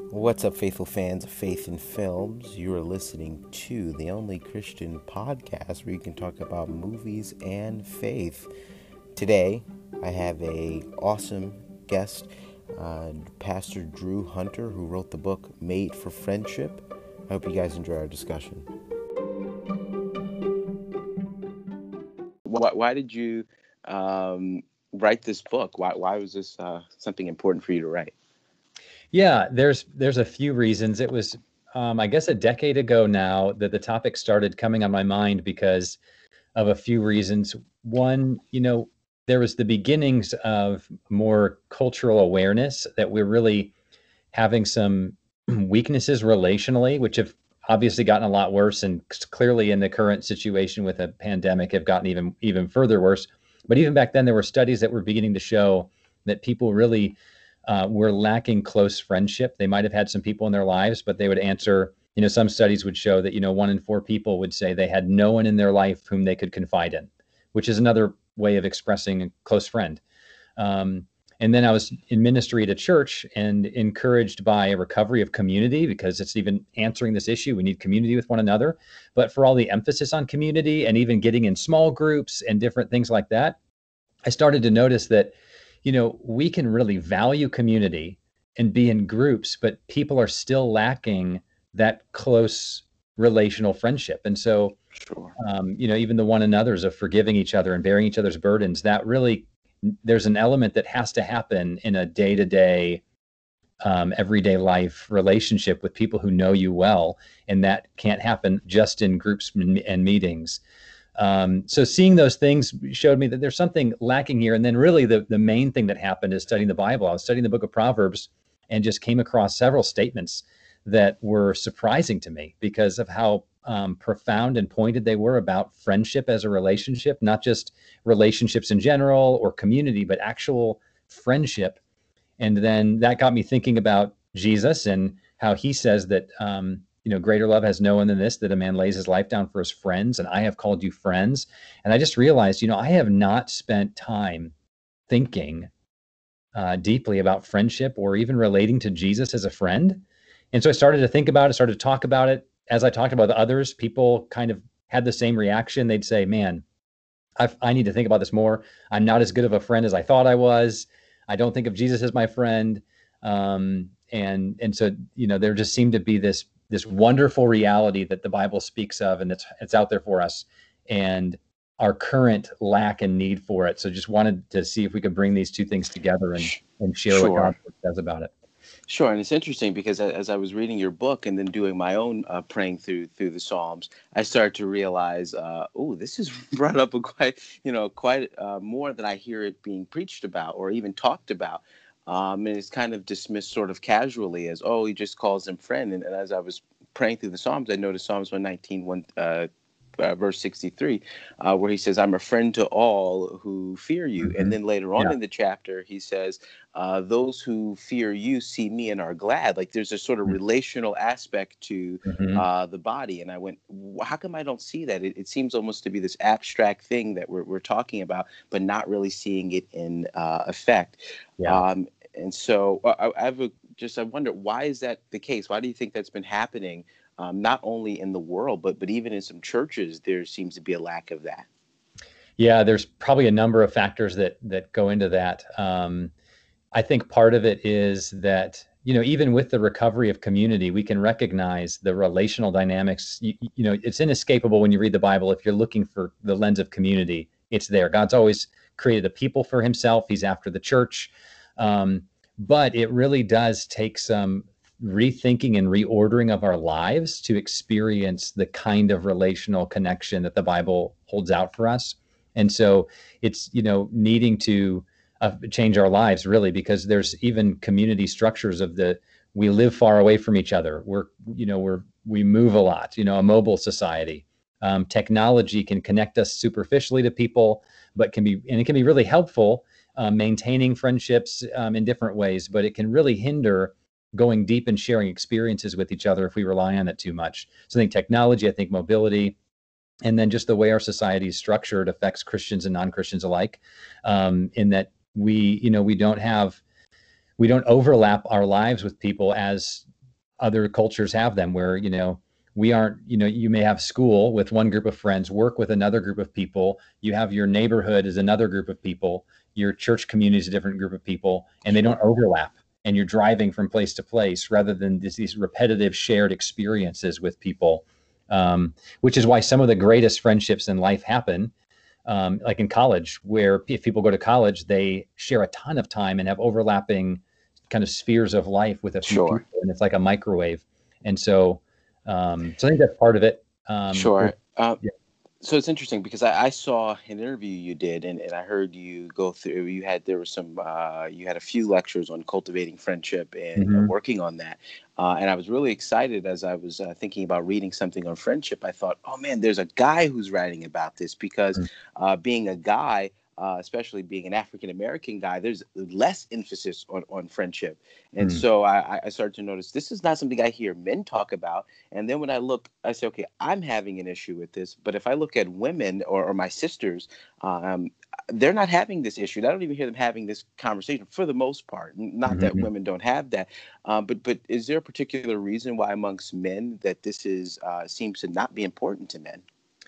What's up, faithful fans of Faith in Films? You are listening to the only Christian podcast where you can talk about movies and faith. Today, I have a awesome guest, Pastor Drew Hunter, who wrote the book Made for Friendship. I hope you guys enjoy our discussion. Why did you write this book? Why was this something important for you to write? Yeah, there's a few reasons. It was, I guess, a decade ago now that the topic started coming on my mind because of a few reasons. One, there was the beginnings of more cultural awareness that we're really having some weaknesses relationally, which have obviously gotten a lot worse, and clearly in the current situation with a pandemic have gotten even further worse. But even back then, there were studies that were beginning to show that people really were lacking close friendship. They might have had some people in their lives, but they would answer, some studies would show that, 1 in 4 people would say they had no one in their life whom they could confide in, which is another way of expressing a close friend. And then I was in ministry at a church and encouraged by a recovery of community, because it's even answering this issue. We need community with one another. But for all the emphasis on community and even getting in small groups and different things like that, I started to notice that we can really value community and be in groups, but people are still lacking that close relational friendship. And so, Sure. Even the one another's of forgiving each other and bearing each other's burdens, that really, there's an element that has to happen in a day-to-day, everyday life relationship with people who know you well. And that can't happen just in groups and meetings. So seeing those things showed me that there's something lacking here. And then really the main thing that happened is studying the Bible. I was studying the book of Proverbs and just came across several statements that were surprising to me because of how profound and pointed they were about friendship as a relationship, not just relationships in general or community, but actual friendship. And then that got me thinking about Jesus and how he says that, greater love has no one than this, that a man lays his life down for his friends, and I have called you friends. And I just realized, I have not spent time thinking deeply about friendship or even relating to Jesus as a friend. And so I started to think about it, started to talk about it. As I talked about others, people kind of had the same reaction. They'd say, man, I need to think about this more. I'm not as good of a friend as I thought I was. I don't think of Jesus as my friend. And so, there just seemed to be this wonderful reality that the Bible speaks of, and it's out there for us, and our current lack and need for it. So just wanted to see if we could bring these two things together and share Sure. what God says about it. Sure, and it's interesting because as I was reading your book and then doing my own praying through the Psalms, I started to realize, this is brought up quite more than I hear it being preached about or even talked about. And it's kind of dismissed sort of casually as, he just calls him friend. And as I was praying through the Psalms, I noticed Psalms 119, verse 63, where he says, I'm a friend to all who fear you. Mm-hmm. And then later on in the chapter, he says, those who fear you see me and are glad. Like there's a sort of relational aspect to the body. And I went, how come I don't see that? It seems almost to be this abstract thing that we're talking about, but not really seeing it in effect. Yeah. And so I wonder, why is that the case? Why do you think that's been happening? Not only in the world, but even in some churches, there seems to be a lack of that. Yeah, there's probably a number of factors that go into that. I think part of it is that, even with the recovery of community, we can recognize the relational dynamics. It's inescapable when you read the Bible. If you're looking for the lens of community, it's there. God's always created a people for himself. He's after the church. But it really does take some rethinking and reordering of our lives to experience the kind of relational connection that the Bible holds out for us. And so it's, needing to change our lives really, because there's even community structures we live far away from each other. We move a lot, a mobile society. Technology can connect us superficially to people, but it can be really helpful maintaining friendships in different ways, but it can really hinder going deep and sharing experiences with each other if we rely on it too much. So I think technology, I think mobility, and then just the way our society is structured affects Christians and non-Christians alike, in that we don't overlap our lives with people as other cultures have them, where, we aren't, you may have school with one group of friends, work with another group of people. You have your neighborhood as another group of people, your church community is a different group of people, and they don't overlap. And you're driving from place to place rather than these repetitive shared experiences with people, which is why some of the greatest friendships in life happen, like in college, where if people go to college, they share a ton of time and have overlapping kind of spheres of life with a few Sure. people, and it's like a microwave. And so, so I think that's part of it. Sure. Yeah. So it's interesting because I saw an interview you did, and I heard you go through. There was some. You had a few lectures on cultivating friendship and Mhm. working on that. And I was really excited as I was thinking about reading something on friendship. I thought, oh man, there's a guy who's writing about this because being a guy. Especially being an African American guy, there's less emphasis on friendship. And Mm. so I started to notice this is not something I hear men talk about. And then when I look, I say, okay, I'm having an issue with this. But if I look at women or my sisters, um, they're not having this issue. I don't even hear them having this conversation for the most part. Not that Mhm. women don't have that. But is there a particular reason why amongst men that this is seems to not be important to men?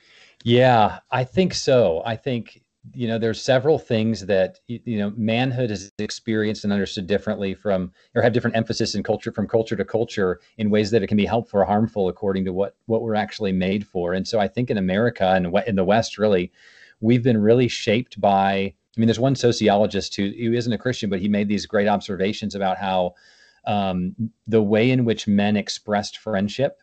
Yeah, I think so. I think, there's several things that, manhood is experienced and understood differently or have different emphasis in culture, from culture to culture, in ways that it can be helpful or harmful according to what we're actually made for. And so I think in America and in the West, really, we've been really shaped by, there's one sociologist who isn't a Christian, but he made these great observations about how the way in which men expressed friendship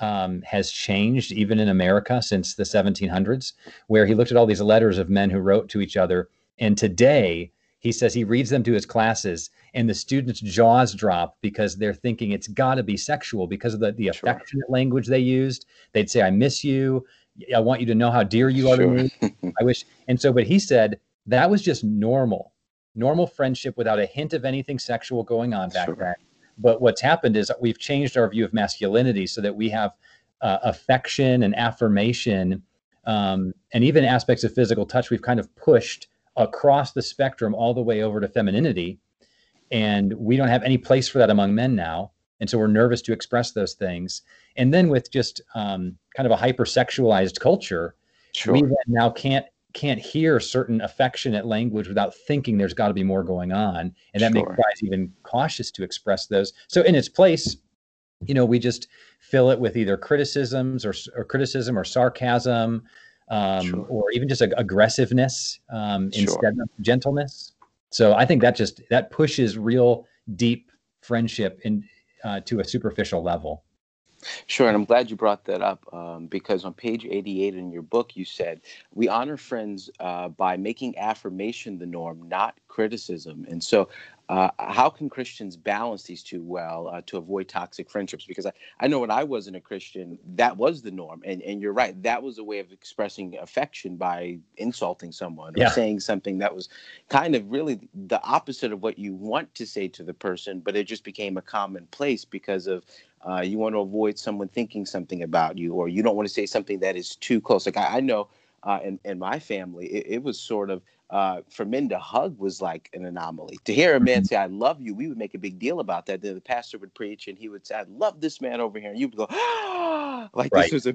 has changed even in America since the 1700s, where he looked at all these letters of men who wrote to each other. And today, he says he reads them to his classes, and the students' jaws drop because they're thinking it's got to be sexual because of the Sure. affectionate language they used. They'd say, "I miss you. I want you to know how dear you are to Sure. me. I wish." And so, but he said that was just normal friendship without a hint of anything sexual going on back Sure. then. But what's happened is we've changed our view of masculinity so that we have affection and affirmation, and even aspects of physical touch. We've kind of pushed across the spectrum all the way over to femininity, and we don't have any place for that among men now. And so we're nervous to express those things. And then with just kind of a hypersexualized culture, we Sure. then now can't hear certain affectionate language without thinking there's got to be more going on, and that makes Sure. guys even cautious to express those. So in its place, we just fill it with either criticism or sarcasm, Sure. or even just aggressiveness, Sure. instead of gentleness. So I think that pushes real deep friendship to a superficial level. Sure, and I'm glad you brought that up because on page 88 in your book, you said, we honor friends by making affirmation the norm, not criticism. And so, how can Christians balance these two well to avoid toxic friendships? Because I know when I wasn't a Christian, that was the norm. And you're right, that was a way of expressing affection by insulting someone or Yeah. saying something that was kind of really the opposite of what you want to say to the person, but it just became a commonplace because of you want to avoid someone thinking something about you, or you don't want to say something that is too close. Like I know in my family, it was sort of for men to hug was like an anomaly. To hear a man say, "I love you," we would make a big deal about that. Then the pastor would preach and he would say, "I love this man over here," and you would go, "Ah!" Like Right. this was a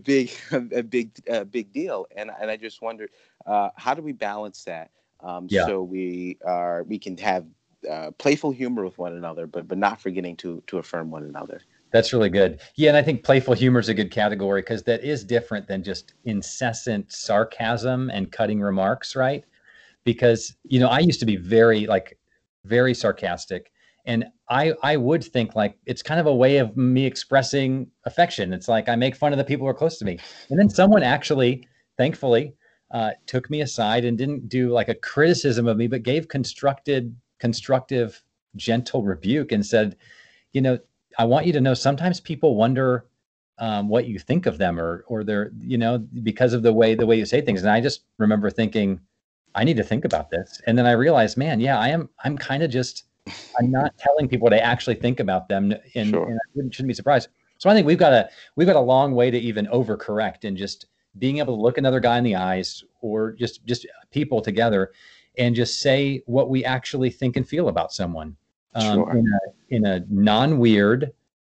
big deal. And I just wondered, how do we balance that Yeah. so we can have playful humor with one another, but not forgetting to affirm one another. That's really good. Yeah, and I think playful humor is a good category because that is different than just incessant sarcasm and cutting remarks, right? Because, I used to be very sarcastic, and I would think like it's kind of a way of me expressing affection. It's like I make fun of the people who are close to me. And then someone actually, thankfully, took me aside and didn't do like a criticism of me, but gave constructive, gentle rebuke and said, I want you to know sometimes people wonder what you think of them or they're, because of the way you say things. And I just remember thinking, I need to think about this. And then I realized, man, yeah, I'm kind of just, I'm not telling people what I actually think about them, and, Sure. and I shouldn't be surprised. So I think we've got a long way to even overcorrect and just being able to look another guy in the eyes, or just people together, and just say what we actually think and feel about someone, Sure. in a non-weird,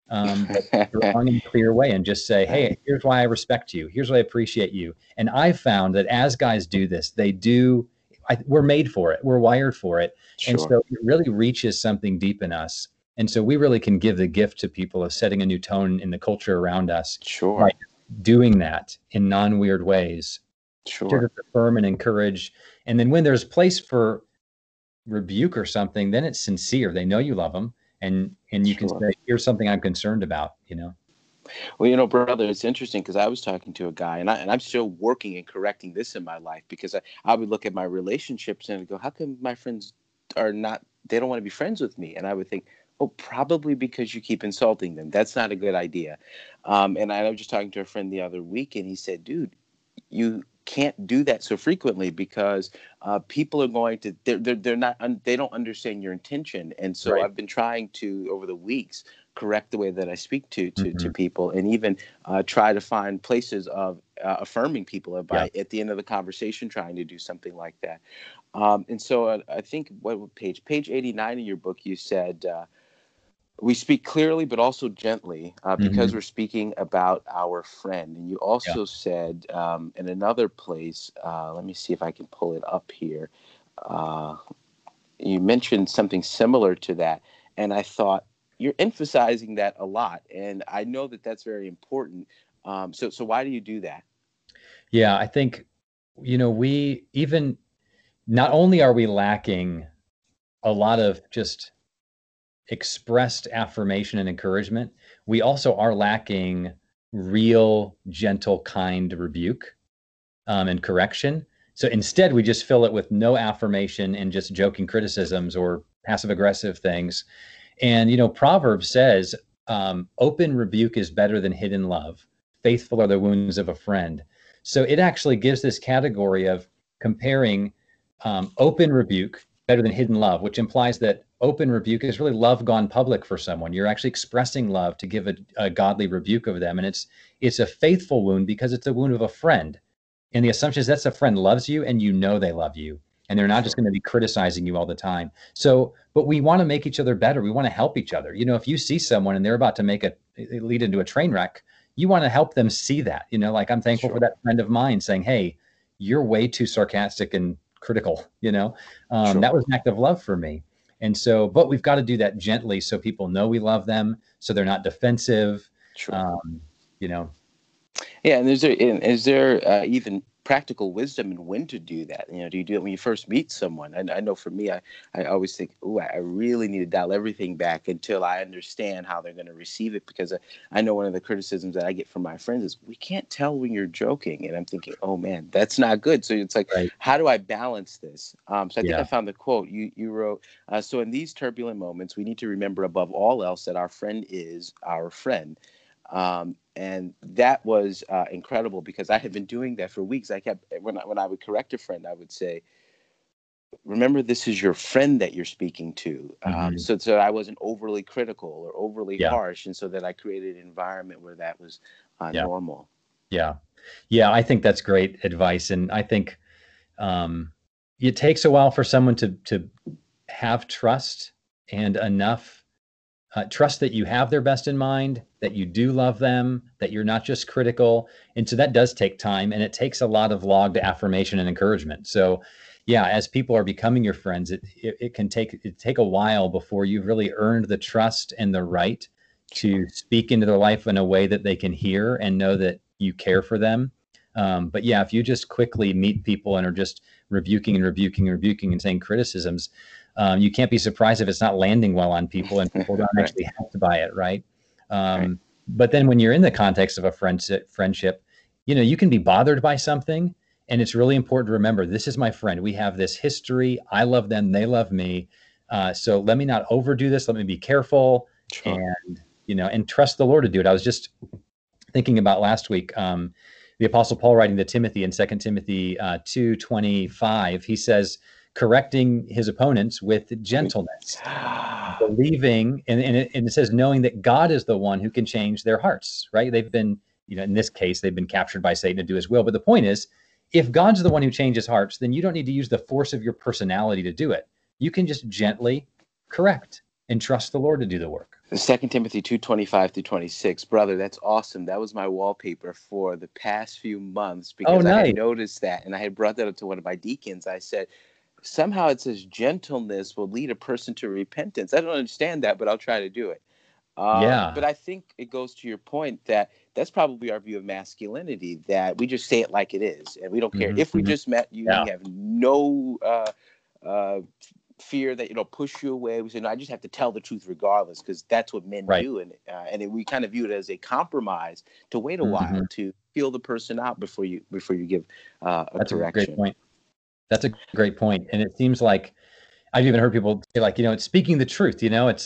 but strong and clear way, and just say, hey, here's why I respect you. Here's why I appreciate you. And I've found that as guys do this, we're made for it. We're wired for it. Sure. And so it really reaches something deep in us. And so we really can give the gift to people of setting a new tone in the culture around us. Sure. By doing that in non-weird ways. Sure. To affirm and encourage. And then when there's place for rebuke or something, then it's sincere. They know you love them. And you can say, here's something I'm concerned about, Well, brother, it's interesting because I was talking to a guy, and I'm still working and correcting this in my life, because I would look at my relationships and go, how come my friends they don't want to be friends with me? And I would think, oh, probably because you keep insulting them. That's not a good idea. And I was just talking to a friend the other week, and he said, dude, you can't do that so frequently, because people are going to, they don't understand your intention. And so I've been trying to, over the weeks, correct the way that I speak to people, and even try to find places of affirming people by at the end of the conversation, trying to do something like that. And so I think page 89 of your book, you said, we speak clearly, but also gently, because we're speaking about our friend. And you also said in another place, let me see if I can pull it up here. You mentioned something similar to that. And I thought, you're emphasizing that a lot. And I know that that's very important. So why do you do that? Yeah, I think, we even, not only are we lacking a lot of just expressed affirmation and encouragement, we also are lacking real, gentle, kind rebuke and correction. So instead, we just fill it with no affirmation and just joking criticisms or passive aggressive things. And, Proverbs says, open rebuke is better than hidden love. Faithful are the wounds of a friend. So it actually gives this category of comparing open rebuke better than hidden love, which implies that open rebuke is really love gone public for someone. You're actually expressing love to give a godly rebuke of them. And it's a faithful wound because it's a wound of a friend. And the assumption is that's a friend loves you and they love you. And they're not just going to be criticizing you all the time. So, but we want to make each other better. We want to help each other. If you see someone and they're about to lead into a train wreck, you want to help them see that. Like, I'm thankful for that friend of mine saying, hey, you're way too sarcastic and critical. That was an act of love for me. And so, but we've got to do that gently so people know we love them, so they're not defensive. Yeah, and is there even practical wisdom in when to do that? Do you do it when you first meet someone? And I know for me, I always think, I really need to dial everything back until I understand how they're going to receive it, because I know one of the criticisms that I get from my friends is, we can't tell when you're joking. And I'm thinking, oh man, that's not good. So it's like, how do I balance this? So I think I found the quote you wrote. So in these turbulent moments, we need to remember above all else that our friend is our friend. And that was incredible, because I had been doing that for weeks. I kept, when I would correct a friend, I would say, remember, this is your friend that you're speaking to. So I wasn't overly critical or overly harsh. And so that I created an environment where that was normal. Yeah. I think that's great advice. And I think it takes a while for someone to have trust, and enough trust that you have their best in mind, that you do love them, that you're not just critical. And so that does take time, and it takes a lot of logged affirmation and encouragement. So as people are becoming your friends, it can take a while before you've really earned the trust and the right to speak into their life in a way that they can hear and know that you care for them. But if you just quickly meet people and are just rebuking and saying criticisms, you can't be surprised if it's not landing well on people, and people don't actually have to buy it, right? But then when you're in the context of a friendship, you can be bothered by something, and it's really important to remember, this is my friend. We have this history. I love them. They love me. So let me not overdo this. Let me be careful and trust the Lord to do it. I was just thinking about last week, the Apostle Paul writing to Timothy in 2 Timothy 2:25, he says, correcting his opponents with gentleness, believing, and it says, knowing that God is the one who can change their hearts, right? They've been, in this case, they've been captured by Satan to do his will. But the point is, if God's the one who changes hearts, then you don't need to use the force of your personality to do it. You can just gently correct and trust the Lord to do the work. Second Timothy 2:25-26. Brother, that's awesome. That was my wallpaper for the past few months Oh, because I had nice. noticed that, and I had brought that up to one of my deacons. I said, somehow it says gentleness will lead a person to repentance. I don't understand that, but I'll try to do it. But Yeah. I think it goes to your point that that's probably our view of masculinity, that we just say it like it is, and we don't care. Hmm. If we just met you, Yeah. we have no uh, fear that it'll push you away. We say, no, I just have to tell the truth regardless, because that's what men Right. do. We kind of view it as a compromise to wait a Hmm. while to feel the person out before you give a That's a great correction. point. That's a great point. And it seems like I've even heard people say, like, it's speaking the truth.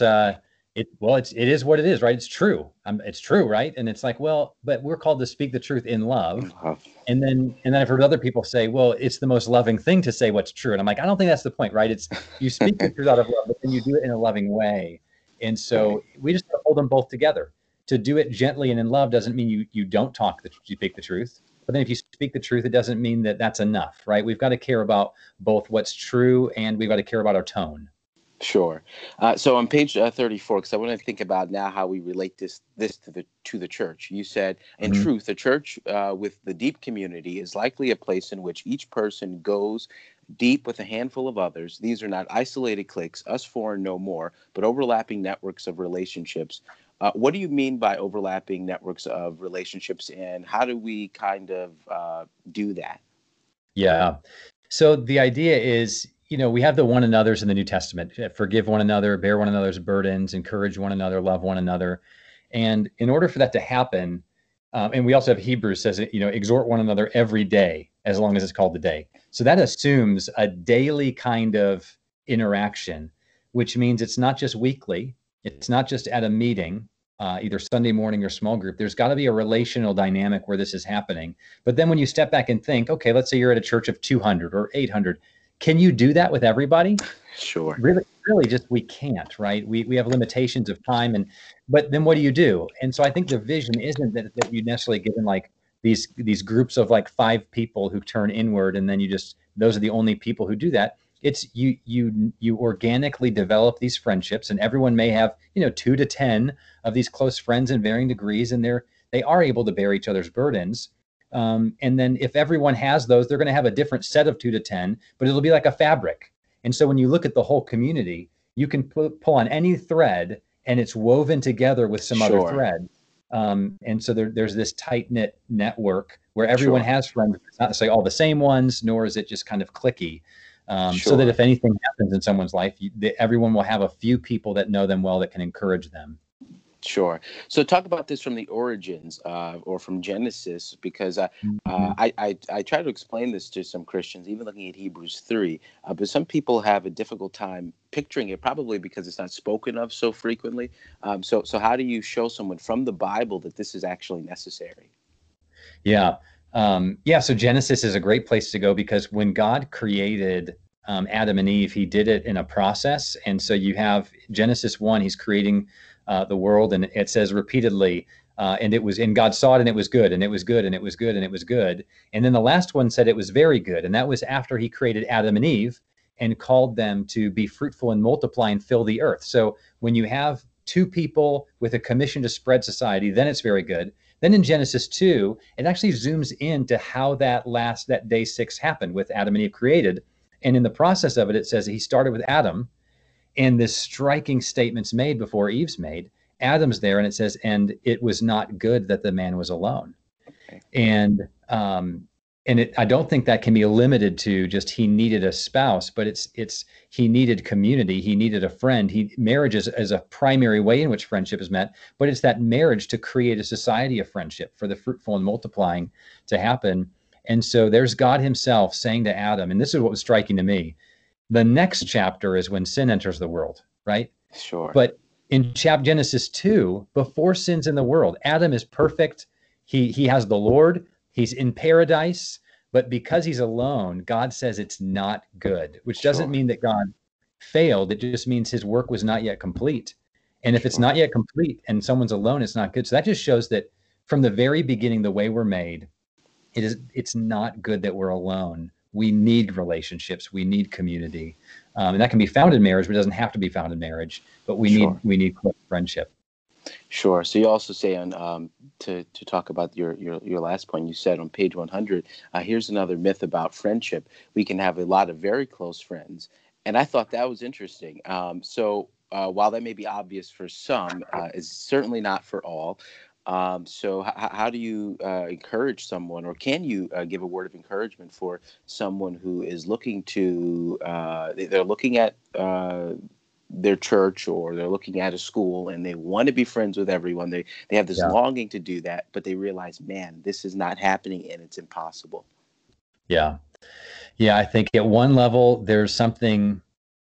It is what it is, right? It's true. It's true, right? And it's like, well, but we're called to speak the truth in love. And then I've heard other people say, well, it's the most loving thing to say what's true. And I'm like, I don't think that's the point, right? It's you speak the truth out of love, but then you do it in a loving way. And Right. so we just have to hold them both together. To do it gently and in love doesn't mean you don't you speak the truth. But then if you speak the truth, it doesn't mean that that's enough, right? We've got to care about both what's true and we've got to care about our tone. Sure. So on page 34, because I want to think about now how we relate this to the church. You said, in Mhm. truth, a church with the deep community is likely a place in which each person goes deep with a handful of others. These are not isolated cliques, us four and no more, but overlapping networks of relationships. What do you mean by overlapping networks of relationships, and how do we kind of do that? Yeah. So the idea is, we have the one another's in the New Testament. Forgive one another, bear one another's burdens, encourage one another, love one another. And in order for that to happen, and we also have Hebrews says, exhort one another every day, as long as it's called the day. So that assumes a daily kind of interaction, which means it's not just weekly. It's not just at a meeting, either Sunday morning or small group. There's got to be a relational dynamic where this is happening. But then when you step back and think, okay, let's say you're at a church of 200 or 800, can you do that with everybody? Sure. Really, just we can't, right? We have limitations of time, but then what do you do? And so I think the vision isn't that you necessarily given like these groups of like 5 people who turn inward, and then those are the only people who do that. It's you organically develop these friendships, and everyone may have 2 to 10 of these close friends in varying degrees, and they are able to bear each other's burdens. And then if everyone has those, they're going to have a different set of 2 to 10, but it'll be like a fabric. And so when you look at the whole community, you can pull on any thread and it's woven together with some other Sure. thread. And so there's this tight knit network where everyone Sure. has friends. It's not necessarily all the same ones, nor is it just kind of clicky. So that Sure. if anything happens in someone's life, everyone will have a few people that know them well that can encourage them. Sure. So talk about this from the origins, or from Genesis, because Mhm. I try to explain this to some Christians, even looking at Hebrews 3. But some people have a difficult time picturing it, probably because it's not spoken of so frequently. So how do you show someone from the Bible that this is actually necessary? Yeah. Yeah. So Genesis is a great place to go because when God created Adam and Eve, he did it in a process. And so you have Genesis 1, he's creating the world, and it says repeatedly, and God saw it, and it was good, and it was good, and it was good, and it was good. And then the last one said it was very good. And that was after he created Adam and Eve and called them to be fruitful and multiply and fill the earth. So when you have 2 people with a commission to spread society, then it's very good. Then in Genesis 2, it actually zooms into how that day 6 happened with Adam and Eve created. And in the process of it, it says he started with Adam, and this striking statement's made before Eve's made. Adam's there, and it says, and it was not good that the man was alone. Okay. And I don't think that can be limited to just he needed a spouse, but it's he needed community, he needed a friend. Marriage is a primary way in which friendship is met, but it's that marriage to create a society of friendship for the fruitful and multiplying to happen. And so there's God himself saying to Adam, and this is what was striking to me. The next chapter is when sin enters the world, right? Sure. But in Genesis 2, before sin's in the world, Adam is perfect. He has the Lord. He's in paradise. But because he's alone, God says it's not good, which doesn't Sure. mean that God failed. It just means his work was not yet complete. And if it's Sure. not yet complete and someone's alone, it's not good. So that just shows that from the very beginning, the way we're made, it's not good that we're alone. We need relationships. We need community. And that can be found in marriage, but it doesn't have to be found in marriage. But Sure. we need close friendship. Sure. So you also say on to talk about your last point. You said on page 100. Here's another myth about friendship. We can have a lot of very close friends, and I thought that was interesting. While that may be obvious for some, it's certainly not for all. How do you encourage someone, or can you give a word of encouragement for someone who is looking to they're looking at their church, or they're looking at a school, and they want to be friends with everyone. They have this Yeah. longing to do that, but they realize, man, this is not happening and it's impossible. Yeah. Yeah. I think at one level, there's something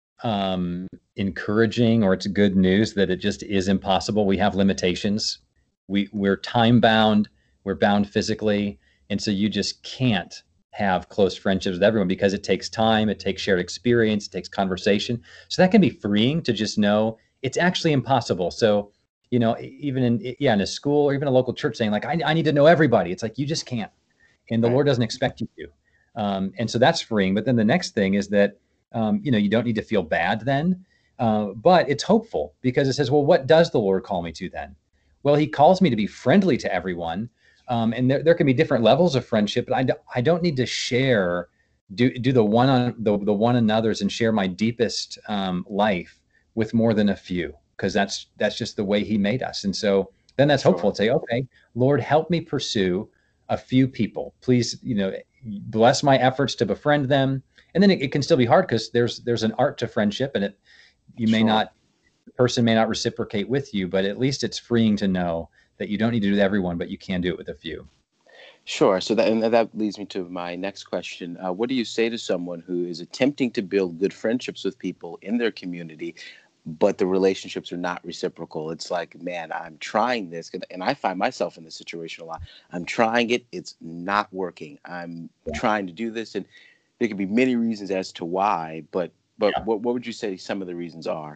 encouraging, or it's good news that it just is impossible. We have limitations. We're time bound, we're bound physically. And so you just can't have close friendships with everyone because it takes time, it takes shared experience, it takes conversation. So that can be freeing to just know it's actually impossible. So, even in a school or even a local church saying like, I need to know everybody. It's like, you just can't. And the Right. Lord doesn't expect you to. And so that's freeing. But then the next thing is that, you don't need to feel bad then. But it's hopeful because it says, well, what does the Lord call me to then? Well, he calls me to be friendly to everyone. And there can be different levels of friendship, but I don't need to share, do the one on the one another's and share my deepest life with more than a few, because that's just the way he made us. And so then that's hopeful to say, okay, Lord, help me pursue a few people. Please, bless my efforts to befriend them. And then it can still be hard because there's an art to friendship, and the person may not reciprocate with you, but at least it's freeing to know that you don't need to do it with everyone, but you can do it with a few. Sure. So that leads me to my next question. What do you say to someone who is attempting to build good friendships with people in their community, but the relationships are not reciprocal? It's like, man, I'm trying this, and I find myself in this situation a lot. I'm trying it. It's not working. I'm trying to do this, and there could be many reasons as to why, but what would you say some of the reasons are?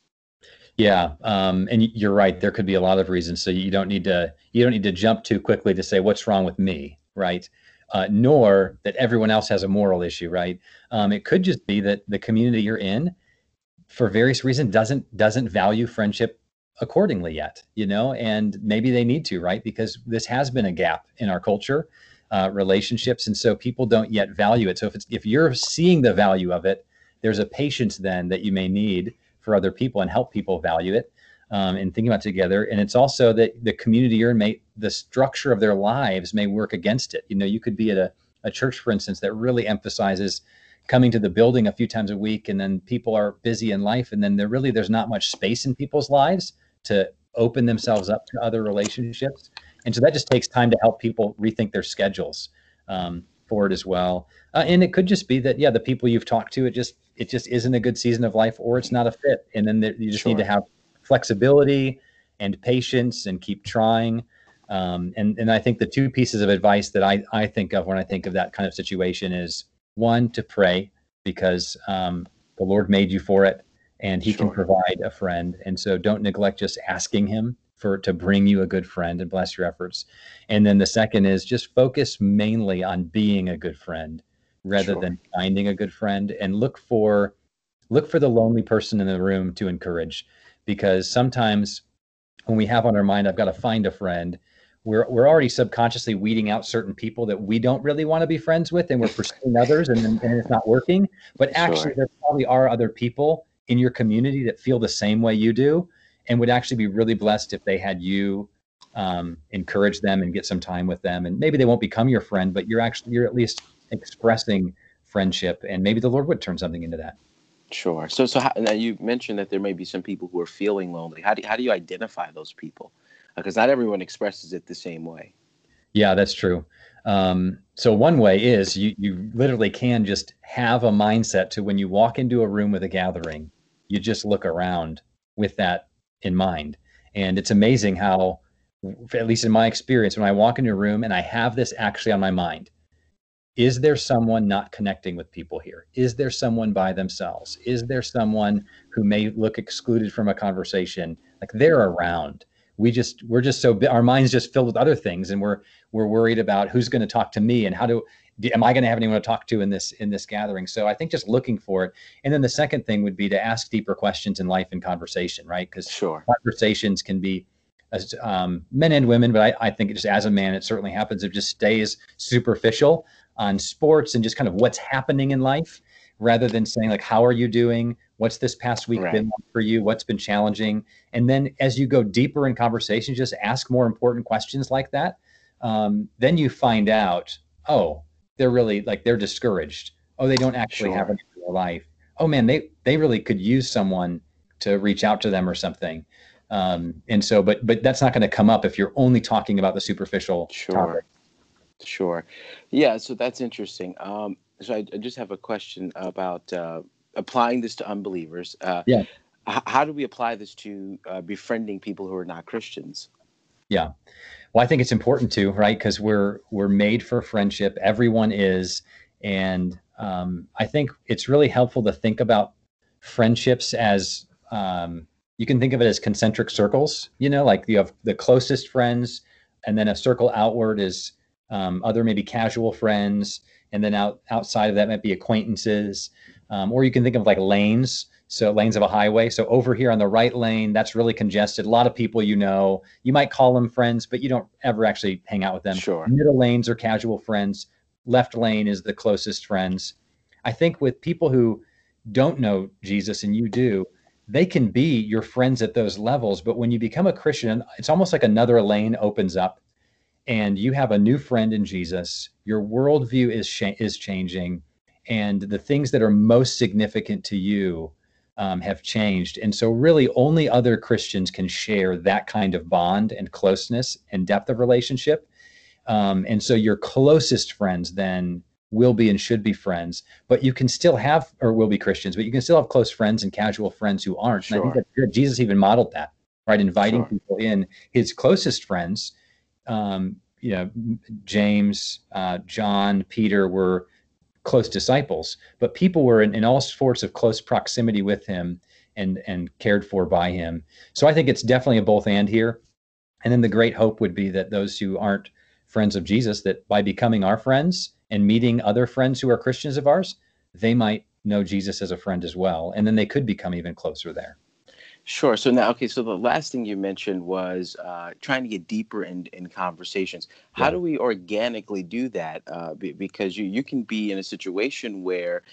Yeah. And you're right. There could be a lot of reasons. So you don't need to jump too quickly to say what's wrong with me. Right. Nor that everyone else has a moral issue. Right. It could just be that the community you're in for various reasons doesn't value friendship accordingly yet, and maybe they need to, right? Because this has been a gap in our culture, relationships. And so people don't yet value it. So if you're seeing the value of it, there's a patience then that you may need for other people and help people value it, and thinking about it together. And it's also that the community you're in the structure of their lives may work against it. You could be at a church, for instance, that really emphasizes coming to the building a few times a week, and then people are busy in life, and then there's not much space in people's lives to open themselves up to other relationships. And so that just takes time to help people rethink their schedules for it as well. And it could just be that, the people you've talked to, it just isn't a good season of life, or it's not a fit. And then you just need to have flexibility and patience and keep trying. And I think the two pieces of advice that I think of when I think of that kind of situation is, one, to pray, because the Lord made you for it, and he can provide a friend. And so don't neglect just asking him to bring you a good friend and bless your efforts. And then the second is just focus mainly on being a good friend rather than finding a good friend, and look for the lonely person in the room to encourage, because sometimes when we have on our mind, I've got to find a friend, we're already subconsciously weeding out certain people that we don't really want to be friends with, and we're pursuing others, and it's not working. But actually, there probably are other people in your community that feel the same way you do, and would actually be really blessed if they had you encourage them and get some time with them. And maybe they won't become your friend, but you're at least expressing friendship, and maybe the Lord would turn something into that. Sure. So now you mentioned that there may be some people who are feeling lonely. How do you identify those people? Because not everyone expresses it the same way. Yeah, that's true. So one way is you literally can just have a mindset to, when you walk into a room with a gathering, you just look around with that in mind. And it's amazing how, at least in my experience, when I walk into a room and I have this actually on my mind, is there someone not connecting with people here? Is there someone by themselves? Is there someone who may look excluded from a conversation? Like, they're around. We're just our minds just filled with other things, and we're worried about who's going to talk to me, and am I going to have anyone to talk to in this gathering? So I think just looking for it. And then the second thing would be to ask deeper questions in life and conversation, right? Because Sure. conversations can be men and women, but I think just as a man, it certainly happens. It just stays superficial on sports and just kind of what's happening in life, rather than saying like, how are you doing? What's this past week Right. been like for you? What's been challenging? And then as you go deeper in conversation, just ask more important questions like that. Then you find out, oh, they're really like, they're discouraged. Oh, they don't actually have Sure. any in their life. Oh man, they really could use someone to reach out to them or something. And so, but that's not going to come up if you're only talking about the superficial topic. Sure. Sure. Yeah, so that's interesting. So I just have a question about applying this to unbelievers. Yeah. How do we apply this to befriending people who are not Christians? Yeah. Well, I think it's important to, right? Because we're made for friendship. Everyone is, and I think it's really helpful to think about friendships as you can think of it as concentric circles. Like you have the closest friends, and then a circle outward is other maybe casual friends, and then outside of that might be acquaintances, or you can think of like lanes. So lanes of a highway. So over here on the right lane, that's really congested. A lot of people, you might call them friends, but you don't ever actually hang out with them. Sure. Middle lanes are casual friends. Left lane is the closest friends. I think with people who don't know Jesus and you do, they can be your friends at those levels. But when you become a Christian, it's almost like another lane opens up and you have a new friend in Jesus. Your worldview is changing, and the things that are most significant to you have changed. And so really only other Christians can share that kind of bond and closeness and depth of relationship. And so your closest friends then will be and should be friends, but you can still have, or will be Christians, but you can still have close friends and casual friends who aren't. And I think Sure. that's good. Jesus even modeled that, right? Inviting Sure. people in. His closest friends, um, James, John, Peter were close disciples, but people were in all sorts of close proximity with him and cared for by him. So I think it's definitely a both and here. And then the great hope would be that those who aren't friends of Jesus, that by becoming our friends and meeting other friends who are Christians of ours, they might know Jesus as a friend as well. And then they could become even closer there. Sure. So now, okay. So the last thing you mentioned was trying to get deeper in conversations. How Yeah. do we organically do that? Because you can be in a situation where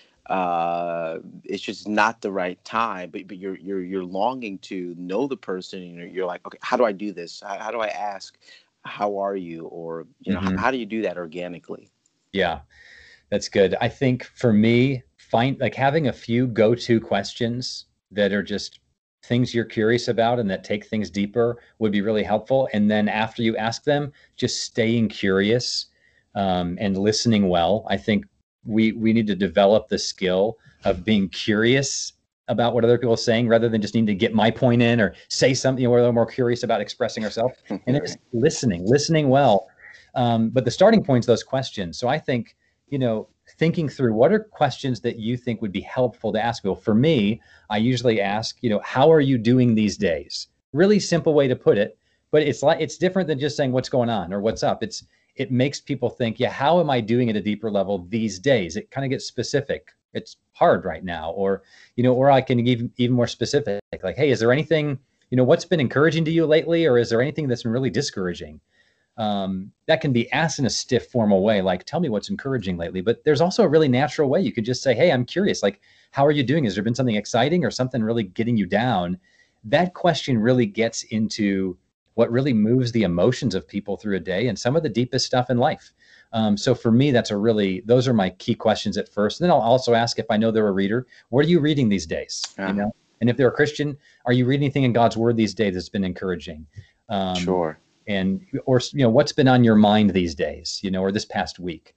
it's just not the right time, but you're longing to know the person. And you're like, okay, how do I do this? How do I ask, how are you? Or Mhm. how do you do that organically? Yeah, that's good. I think for me, having a few go-to questions that are just things you're curious about and that take things deeper would be really helpful. And then after you ask them, just staying curious and listening well. I think we need to develop the skill of being curious about what other people are saying rather than just needing to get my point in or say something. We're a little more curious about expressing ourselves, and then just Right. listening well. But the starting point's those questions. So I think, thinking through what are questions that you think would be helpful to ask people. For me, I usually ask, how are you doing these days? Really simple way to put it, but it's different than just saying what's going on or what's up. It makes people think, yeah, how am I doing at a deeper level these days? It kind of gets specific. It's hard right now, or I can give even more specific, like, hey, is there anything, what's been encouraging to you lately, or is there anything that's been really discouraging? That can be asked in a stiff, formal way, like, tell me what's encouraging lately. But there's also a really natural way. You could just say, hey, I'm curious, like, how are you doing? Has there been something exciting or something really getting you down? That question really gets into what really moves the emotions of people through a day and some of the deepest stuff in life. So for me, those are my key questions at first. And then I'll also ask, if I know they're a reader, what are you reading these days? Uh-huh. And if they're a Christian, are you reading anything in God's word these days that's been encouraging? Sure. And or what's been on your mind these days, or this past week.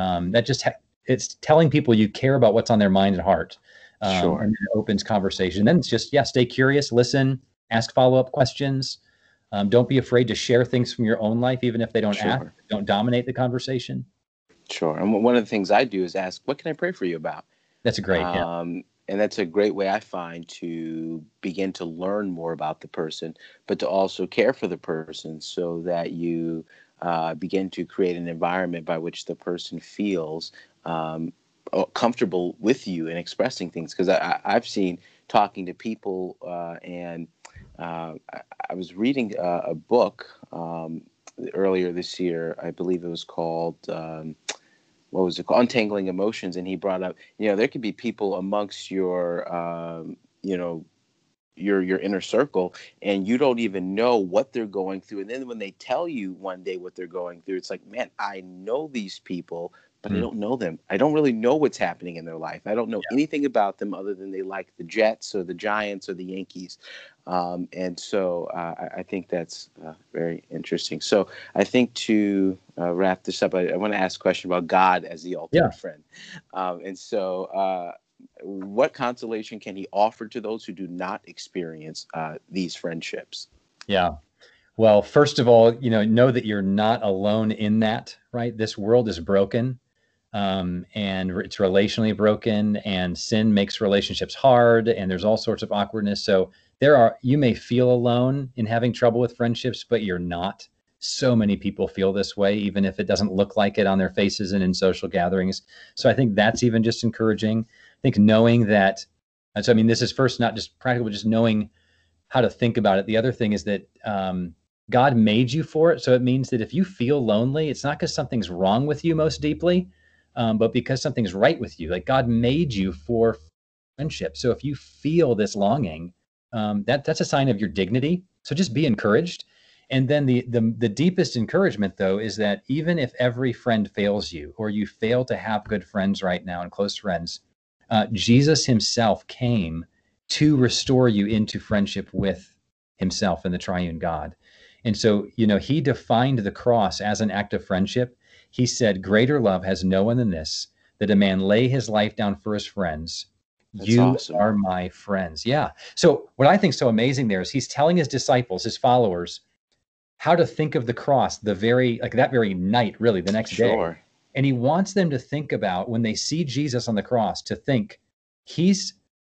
It's telling people you care about what's on their mind and heart, Sure. and it opens conversation. Then it's just, stay curious, listen, ask follow-up questions. Don't be afraid to share things from your own life, even if they don't Sure. don't dominate the conversation. Sure. And one of the things I do is ask, what can I pray for you about? That's great. Yeah. And that's a great way, I find, to begin to learn more about the person, but to also care for the person, so that you begin to create an environment by which the person feels comfortable with you and expressing things. Because I've seen talking to people, and I was reading a book earlier this year. I believe it was called, what was it called? Untangling Emotions. And he brought up, there could be people amongst your inner circle, and you don't even know what they're going through. And then when they tell you one day what they're going through, it's like, man, I know these people, but I Mm. don't know them. I don't really know what's happening in their life. I don't know anything about them other than they like the Jets or the Giants or the Yankees. And so I think that's very interesting. So I think to wrap this up, I want to ask a question about God as the Yeah. ultimate friend. What consolation can he offer to those who do not experience these friendships? Yeah. Well, first of all, know that you're not alone in that, right? This world is broken, and it's relationally broken, and sin makes relationships hard, and there's all sorts of awkwardness. So you may feel alone in having trouble with friendships, but you're not. So many people feel this way, even if it doesn't look like it on their faces and in social gatherings. So I think that's even just encouraging. I think knowing that, and so I mean, this is first not just practical, just knowing how to think about it. The other thing is that God made you for it. So it means that if you feel lonely, it's not because something's wrong with you most deeply, but because something's right with you. Like God made you for friendship. So if you feel this longing, that's a sign of your dignity. So just be encouraged. And then the deepest encouragement, though, is that even if every friend fails you, or you fail to have good friends right now and close friends, Jesus himself came to restore you into friendship with himself and the triune God. And so, he defined the cross as an act of friendship. He said, greater love has no one than this, that a man lay his life down for his friends. That's You awesome. are my friends. Yeah. So what I think is so amazing there is he's telling his disciples, his followers, how to think of the cross that very night, really the next day. Sure. And he wants them to think about when they see Jesus on the cross, to think he's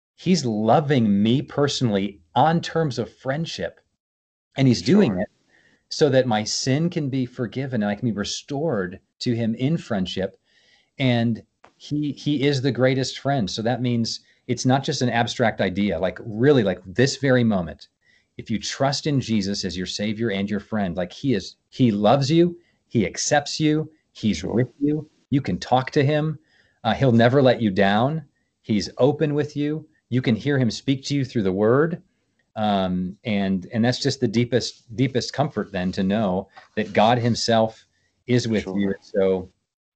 loving me personally on terms of friendship. And he's doing it so that my sin can be forgiven and I can be restored to him in friendship. And he is the greatest friend. So that means it's not just an abstract idea, like really, like this very moment, if you trust in Jesus as your savior and your friend, like he loves you, he accepts you, he's with you, you can talk to him, he'll never let you down, he's open with you, you can hear him speak to you through the word. And that's just the deepest comfort then, to know that God himself is with you. So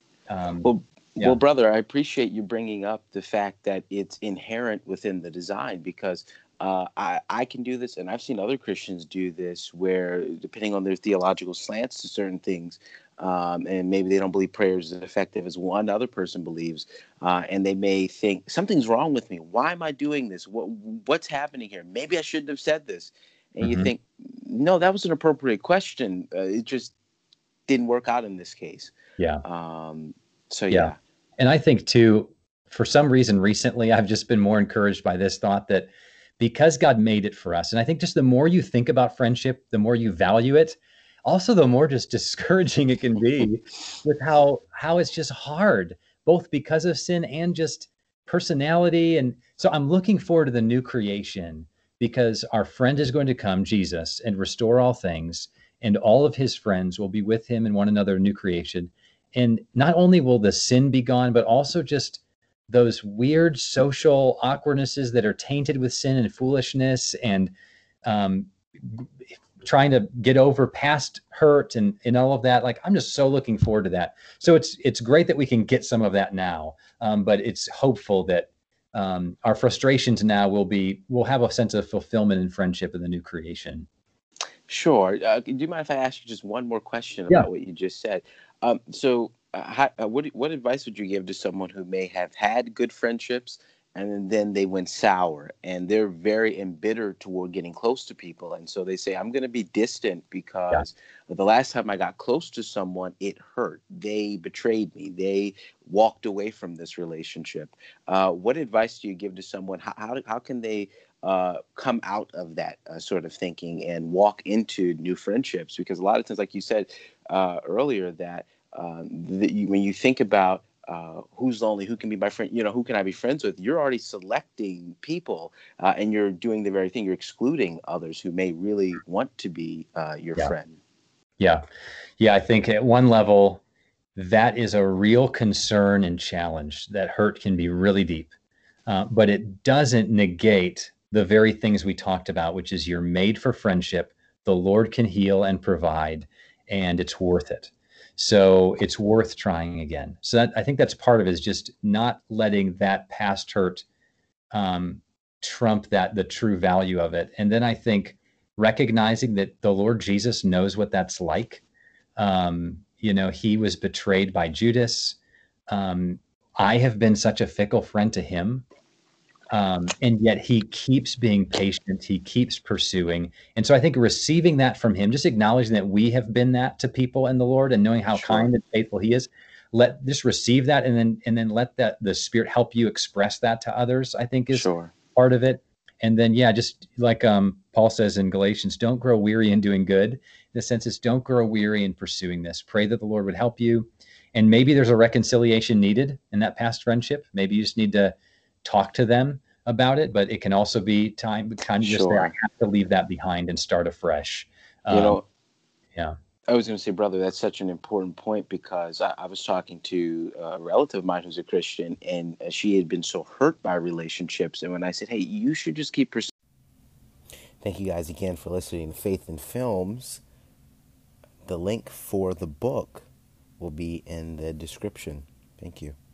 well, brother, I appreciate you bringing up the fact that it's inherent within the design, because I can do this, and I've seen other Christians do this, where depending on their theological slants to certain things, and maybe they don't believe prayer is as effective as one other person believes, and they may think something's wrong with me. Why am I doing this? What's happening here? Maybe I shouldn't have said this. And you think, no, that was an appropriate question. It just didn't work out in this case. Yeah. Yeah. And I think too, for some reason recently, I've just been more encouraged by this thought that because God made it for us, and I think just the more you think about friendship, the more you value it, also the more just discouraging it can be with how it's just hard, both because of sin and just personality. And so I'm looking forward to the new creation, because our friend is going to come, Jesus, and restore all things, and all of his friends will be with him in one another in new creation. And not only will the sin be gone, but also just those weird social awkwardnesses that are tainted with sin and foolishness, and um, trying to get over past hurt and all of that. Like, I'm just so looking forward to that. So it's great that we can get some of that now, but it's hopeful that our frustrations now will have a sense of fulfillment and friendship in the new creation. Sure. Do you mind if I ask you just one more question about what you just said? What advice would you give to someone who may have had good friendships and then they went sour, and they're very embittered toward getting close to people, and so they say, I'm going to be distant because the last time I got close to someone, it hurt. They betrayed me. They walked away from this relationship. What advice do you give to someone? How can they come out of that sort of thinking and walk into new friendships. Because a lot of times, like you said earlier, that when you think about who's lonely, who can be my friend, who can I be friends with, you're already selecting people, and you're doing the very thing. You're excluding others who may really want to be your Yeah. friend. Yeah. Yeah. I think at one level, that is a real concern and challenge. That hurt can be really deep, but it doesn't negate the very things we talked about, which is you're made for friendship. The Lord can heal and provide, and it's worth it. So it's worth trying again. So I think that's part of it, is just not letting that past hurt trump the true value of it. And then I think recognizing that the Lord Jesus knows what that's like. He was betrayed by Judas. I have been such a fickle friend to him. And yet he keeps being patient. He keeps pursuing. And so I think receiving that from him, just acknowledging that we have been that to people in the Lord, and knowing how kind and faithful he is, just receive that, and then let the Spirit help you express that to others, I think is part of it. And then, just like Paul says in Galatians, don't grow weary in doing good. The sense is, don't grow weary in pursuing this. Pray that the Lord would help you. And maybe there's a reconciliation needed in that past friendship. Maybe you just need to talk to them about it, but it can also be time kind of just there. I have to leave that behind and start afresh. I was going to say, brother, that's such an important point, because I was talking to a relative of mine who's a Christian, and she had been so hurt by relationships. And when I said, hey, you should just keep pursuing. Thank you guys again for listening to Faith in Films. The link for the book will be in the description. Thank you.